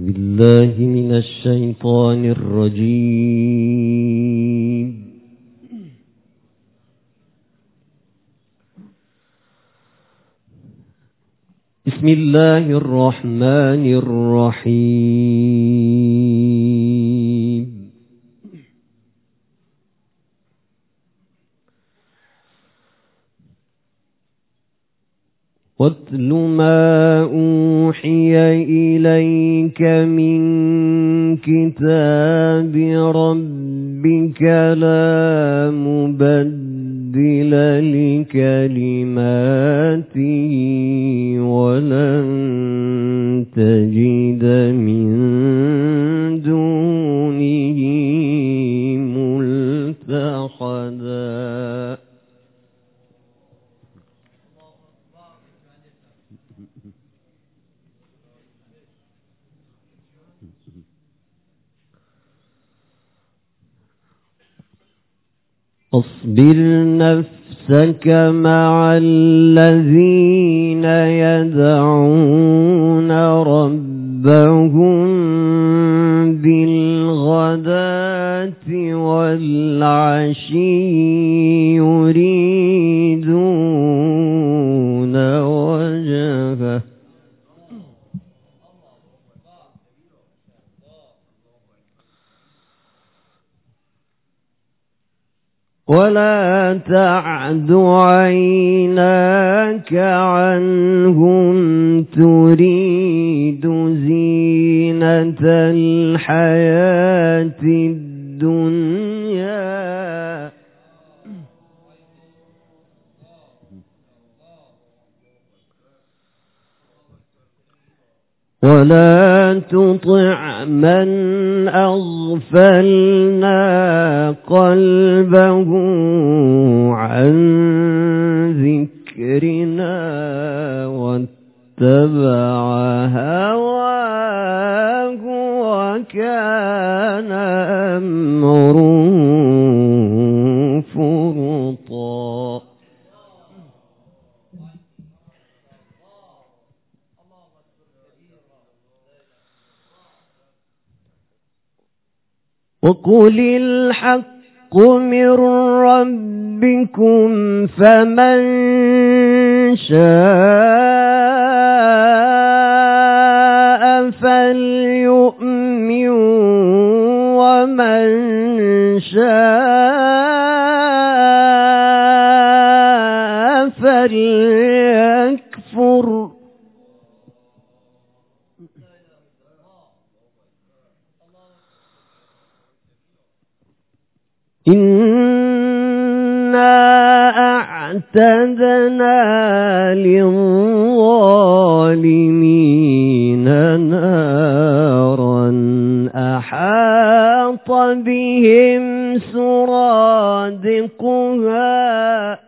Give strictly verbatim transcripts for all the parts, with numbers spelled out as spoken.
بالله من الشيطان الرجيم. بسم الله الرحمن الرحيم. واتل ما أوحي إليك من كتاب ربك لا مبدل لكلماته ولن تجد من دونه ملتحدا. اصبر نفسك مع الذين يدعون ربهم بالغداة والعشي يريدون وجهه ولا تعد عيناك عنهم تريد زينة الحياة الدنيا ولا تطع من أغفلنا قلبه عن ذكرنا واتبع هواه وكان أمره فرطا. وقل الحق من ربكم فمن شاء فليؤمن ومن شاء فليكفر. إنا أعتدنا للظالمين نارا أحاط بهم سرادقها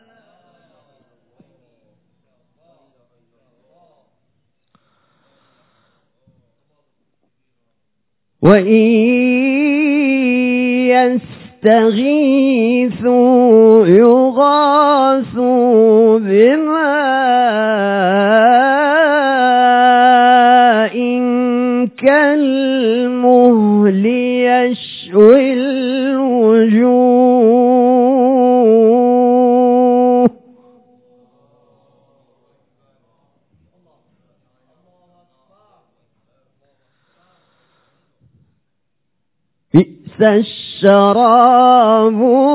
وإن يستغيثوا يغاثوا بماء كالمهل يشوي الوجوه بئس الشراب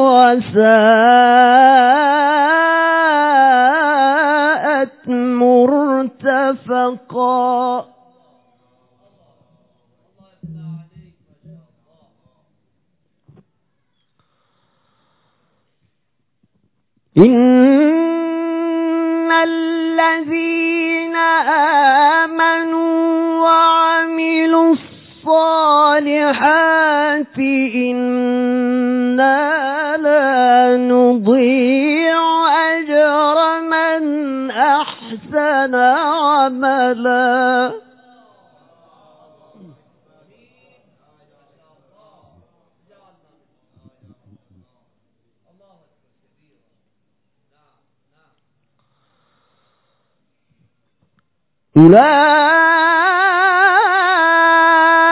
وساءت مرتفقا. إن الذين آمنوا وعملوا الصالحات إنا لا نضيع أجر من أحسن عملا. أولئك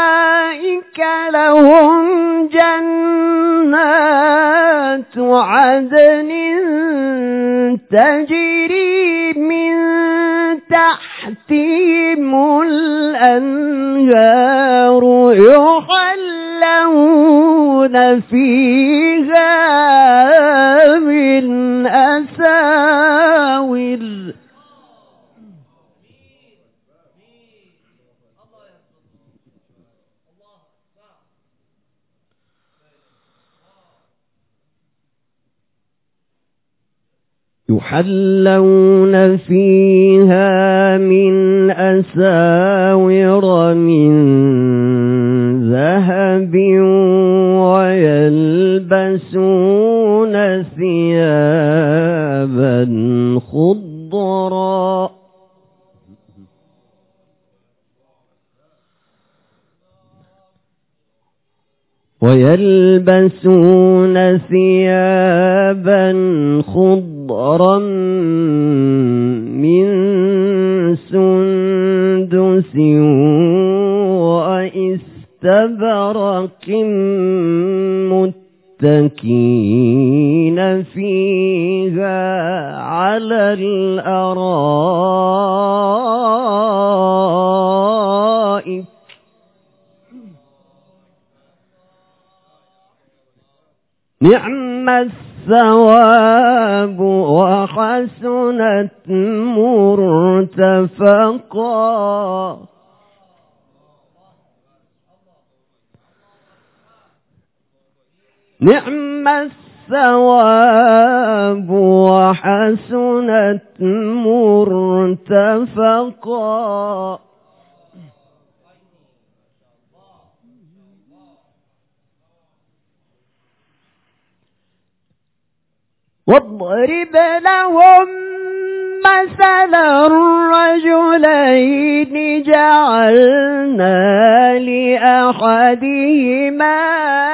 عدن تجري من تحتهم الأنهار يحلون فيها من أساور يحلون فيها من أساور من ذهب ويلبسون ثيابا خضرا ويلبسون ثيابا خضرا من سندس وإستبرق متكئين فيها على الأرائك نعم الثواب وحسنت مرتفقا نعم الثواب وحسنت مرتفقا واضرب لهم مثل الرجلين جعلنا لأحدهما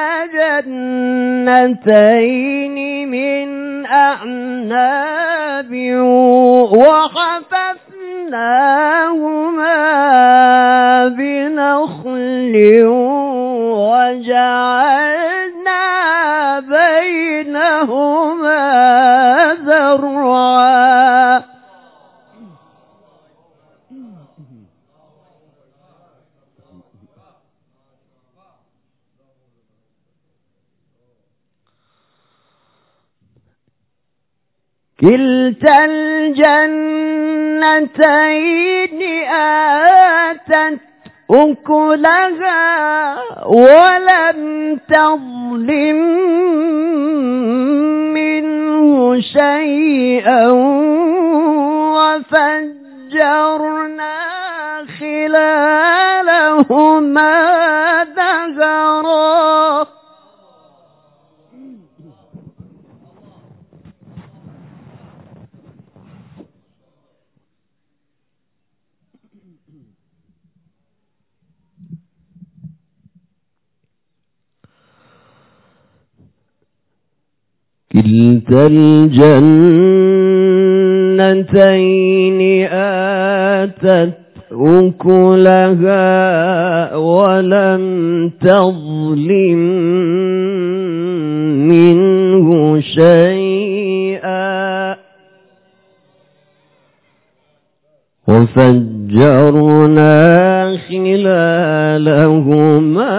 جنتين من أعناب وحففناهما بنخل وجعلنا بينهما زرعا كلتا الجنتين آتت أكلها ولم تظلم منه شيئا وفجرنا خلالهما نهرا كلتا الجنتين آتت أكلها ولم تظلم منه شيئا وفجرنا خلالهما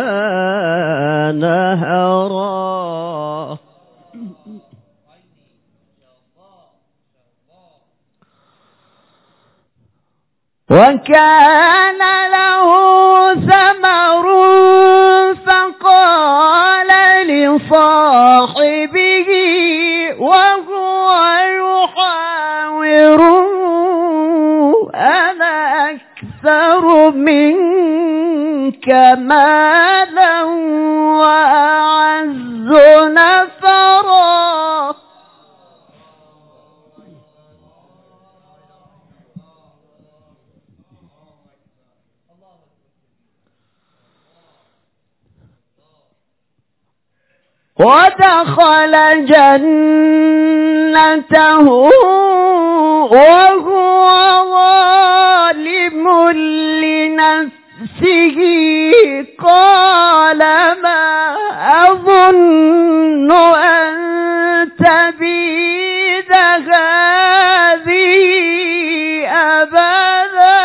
نهرا وكان له ثمر فقال لصاحبه وهو يحاوره أنا أكثر منك مالا وأعز نفرا ودخل جنته وهو ظالم لنفسه قال ما أظن أن تبيد هذه أبدا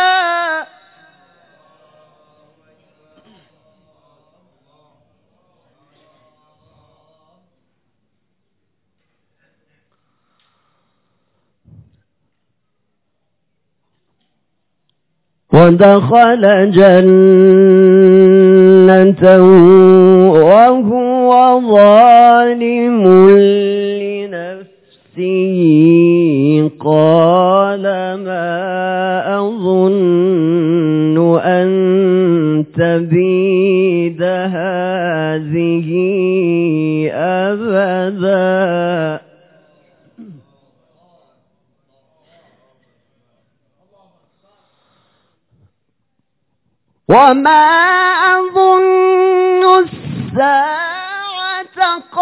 ودخل جنته وهو ظالم لنفسه قال ما أظن أن تبيد هذه أبدا وما أظن الساعة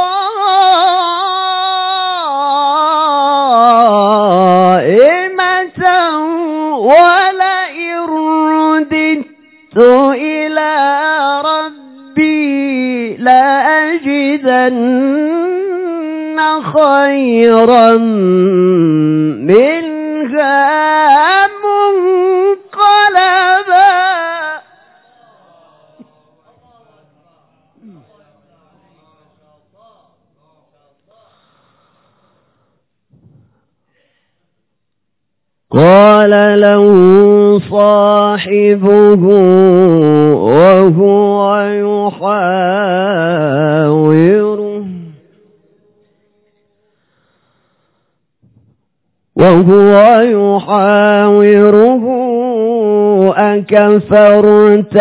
قائمة ولئن رددت إلى ربي لأجدن خيرا منها منقلبا قال له صاحبه وهو يحاوره وهو يحاوره أكفرت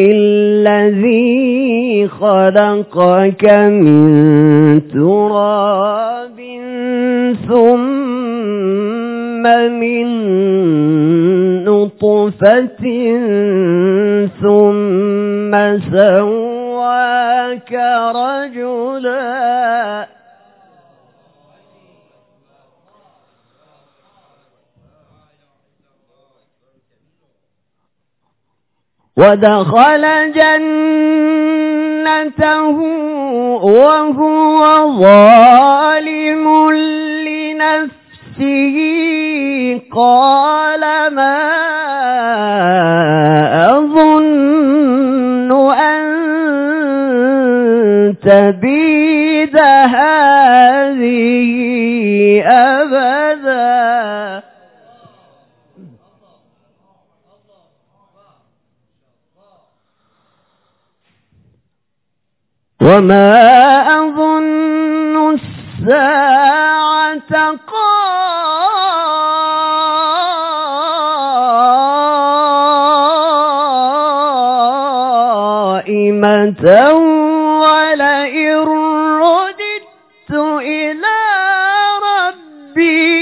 بالذي خلقك من تراب ثم من نطفة ثم سواك رجلا ودخل جنته وهو ظالم لنفسه قال ما أظن أن تبيد هذه أبدا وما أظن الساعة قائمة ولئن رددت إلى ربي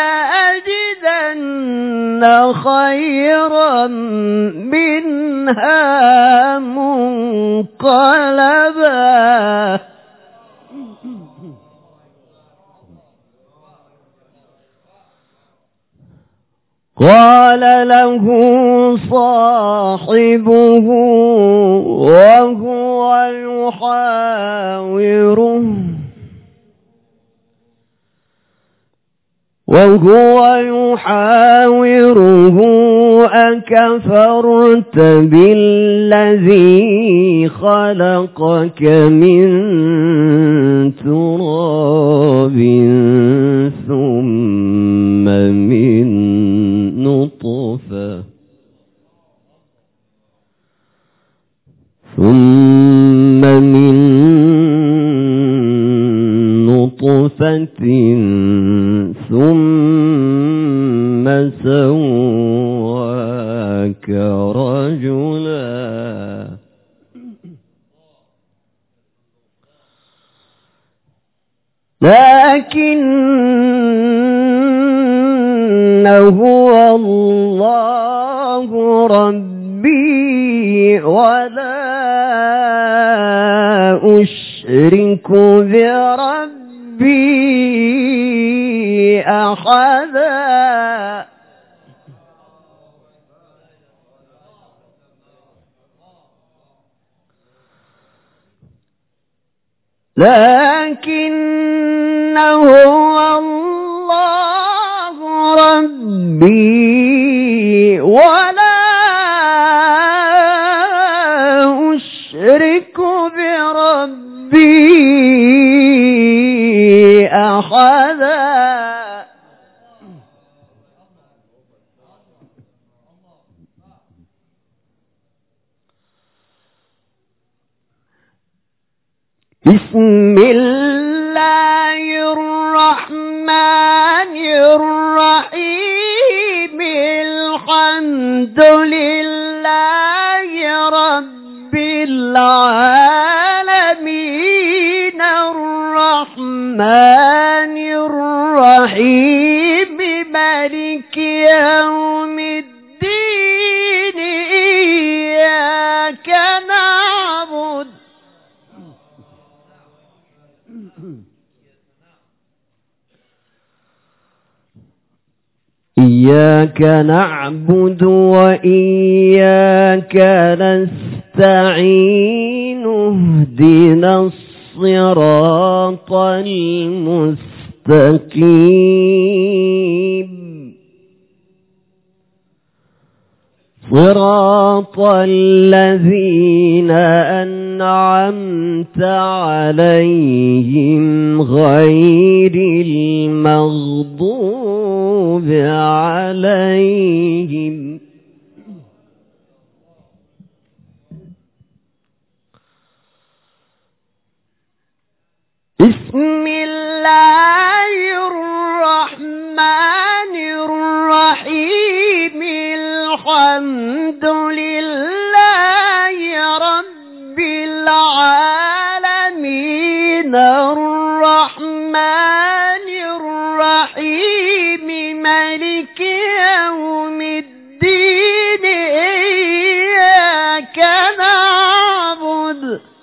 لأجدن خيرا منها منقلبا قال له صاحبه وهو يحاوره وهو يحاوره أكفرت بالذي خلقك من تراب ثم من نطفة ثم من نطفة ثم سواك رجلا لكنه الله ربي ولا أشرك بربي أحدا لكنه الله ربي ولا أشرك بربي أحدا. بسم الله الرحمن الرحيم. الحمد لله رب العالمين الرحمن الرحيم مالك يوم الدين. إياك نعبد إياك نعبد وإياك نستعين. اهدنا الصراط المستقيم صراط الذين أنعمت عليهم غير المغضوب عليهم. بسم الله الرحمن الرحيم. الحمد لله رب العالمين الرحمن الرحيم مالك يوم الدين. إياك نعبد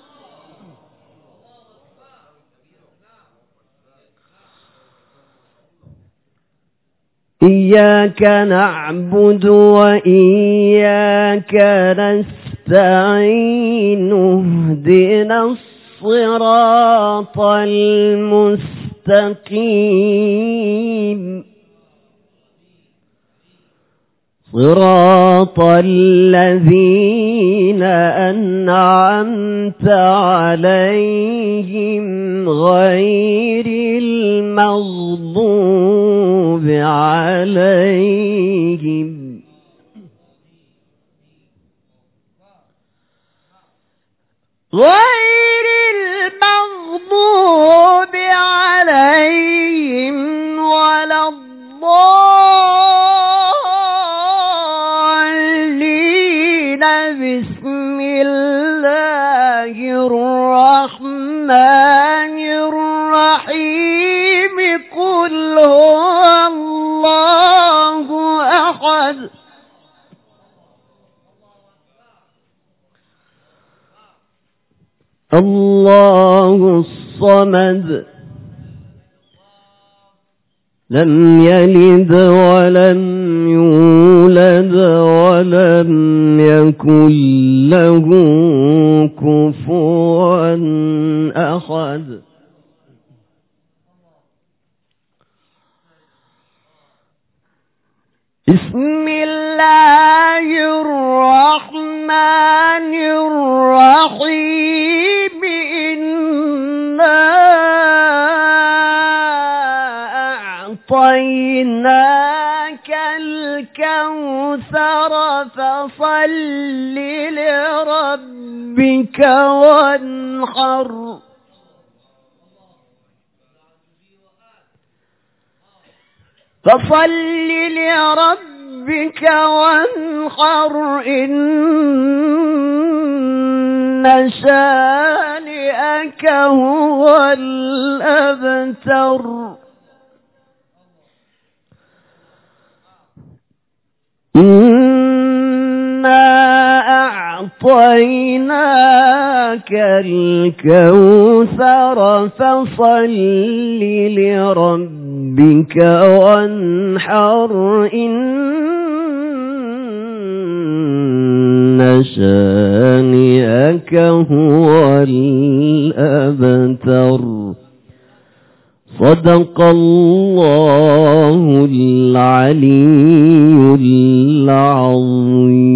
إياك نعبد وإياك نستعين. اهدنا الصراط المستقيم صراط الذين أنعمت عليهم غير المغضوب عليهم. غير المغضوب عليهم ولا الضالين. بسم الله الرحمن الرحيم. قل هو الله أحد الله الصمد لم يلد ولم يولد ولم يكن له كفوا أحد. بسم الله الرحمن الرحيم. إنا أعطيناك الكوثر فصل لربك وانحر. فصل لربك وانحر. إن شانئك هو الأبتر. إنا أعطيناك الكوثر فصل لربك وانحر. إن شانئك ربك هو الأبتر. صدق الله العلي العظيم.